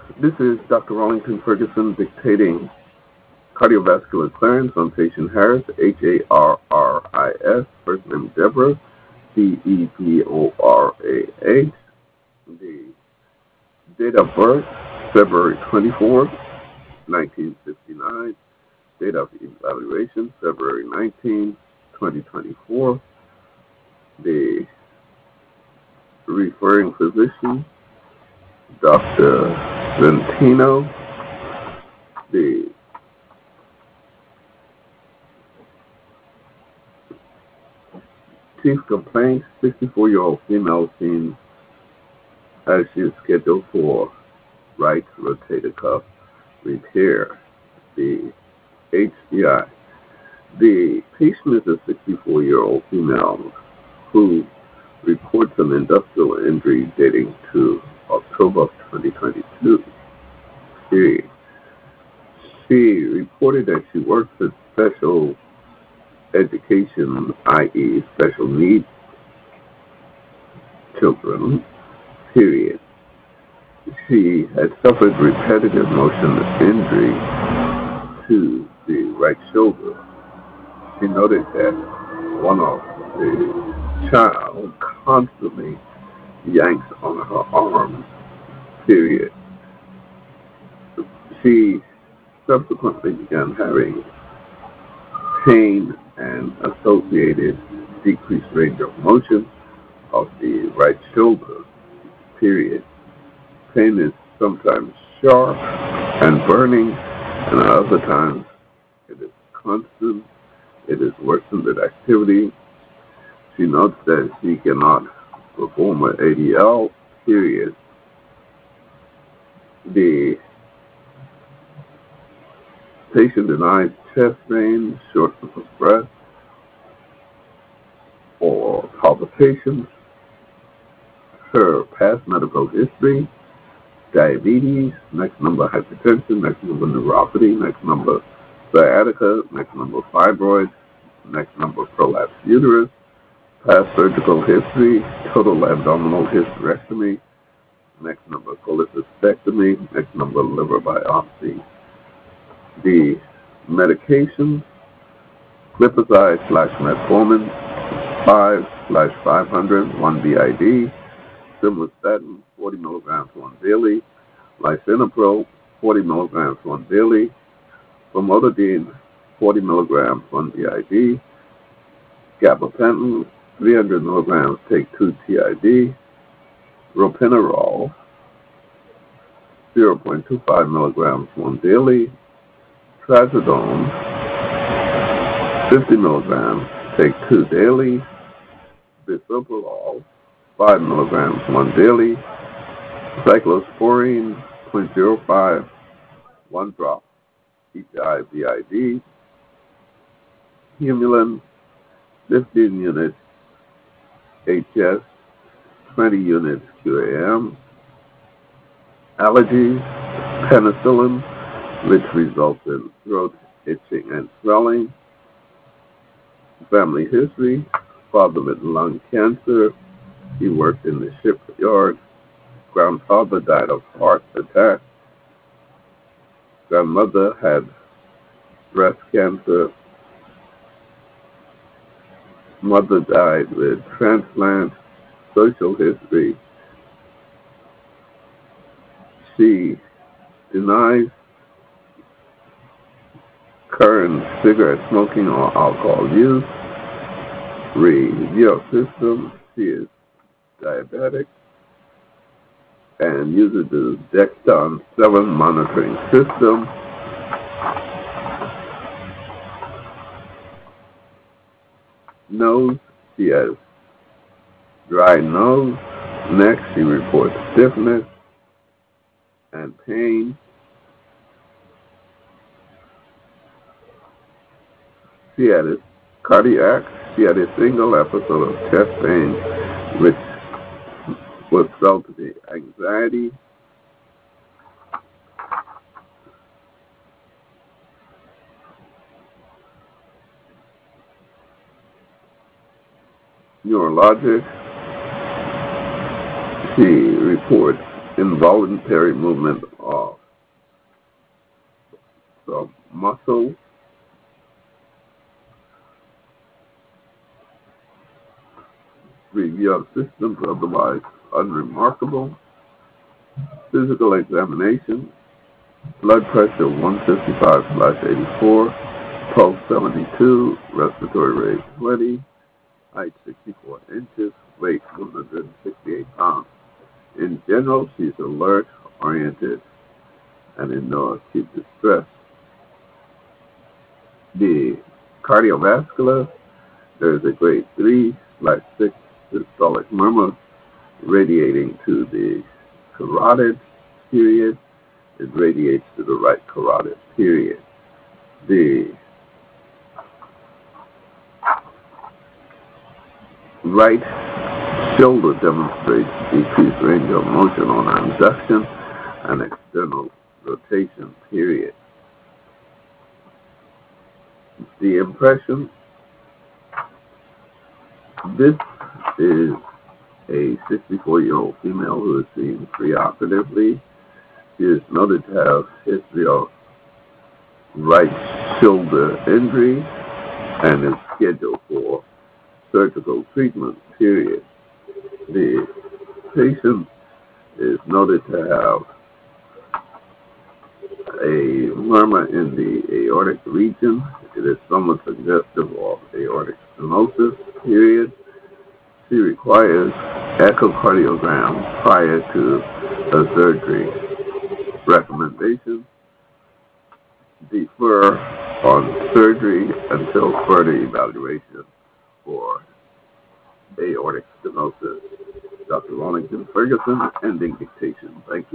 This is Dr. Rollington Ferguson dictating cardiovascular clearance on patient Harris, Harris, first name Deborah, Deboraa. The date of birth, February 24th, 1959. Date of evaluation, February 19, 2024. The referring physician, Dr. Ventino. The chief complaint, 64-year-old female seen as she is scheduled for right rotator cuff repair, the HCI. The patient is a 64-year-old female who reports an industrial injury dating to October of 2022. She reported that she works with special education, i.e. special needs children, period. She had suffered repetitive motion injury to the right shoulder. She noted that one of the child constantly yanks on her arm, period. She subsequently began having pain and associated decreased range of motion of the right shoulder, period. Pain is sometimes sharp and burning, and at other times it is constant. It is worsened with activity. She notes that she cannot perform an ADL, period. The patient denies chest pain, shortness of breath, or palpitations. Her past medical history, diabetes, next number hypertension, next number neuropathy, next number sciatica, next number fibroids, next number prolapsed uterus, past surgical history, total abdominal hysterectomy, next number cholecystectomy, next number liver biopsy. The medication, glipizide/metformin 5/500 1 BID, simvastatin 40 milligrams 1 daily, lisinopril 40 milligrams 1 daily, famotidine 40 milligrams 1 BID, gabapentin 300 milligrams take 2 TID, ropinirole 0.25 milligrams 1 daily, trazodone 50 milligrams take 2 daily, bisoprolol 5 milligrams 1 daily, cyclosporine 0.05 1 drop each eye BID, Humulin 15 units HS, 20 units QAM, allergies, penicillin, which results in throat itching and swelling, family history, father with lung cancer, he worked in the shipyard, grandfather died of heart attack, grandmother had breast cancer, mother died with transplant, social history. She denies current cigarette smoking or alcohol use. Review of system. She is diabetic and uses the Dexcom 7 monitoring system. Nose, she has dry nose. Next, she reports stiffness and pain. She had a cardiac. She had a single episode of chest pain, which was felt to be anxiety. Neurologic. She reports involuntary movement of some muscle. Review of systems otherwise unremarkable. Physical examination. Blood pressure 155/84. Pulse 72. Respiratory rate 20. Height 64 inches. Weight 168 pounds. In general, she's alert, oriented, and in no acute distress. The cardiovascular, there is a grade 3/6 systolic murmur radiating to the carotid, period. It radiates to the right carotid, period. The right shoulder demonstrates decreased range of motion on abduction and external rotation, period. The impression, this is a 64-year-old female who is seen preoperatively. She is noted to have history of right shoulder injury and is scheduled for surgical treatment, period. The patient is noted to have a murmur in the aortic region. It is somewhat suggestive of aortic stenosis, period. She requires echocardiogram prior to a surgery. Recommendation: defer on surgery until further evaluation for aortic stenosis. Dr. Wallington Ferguson, ending dictation. Thank you.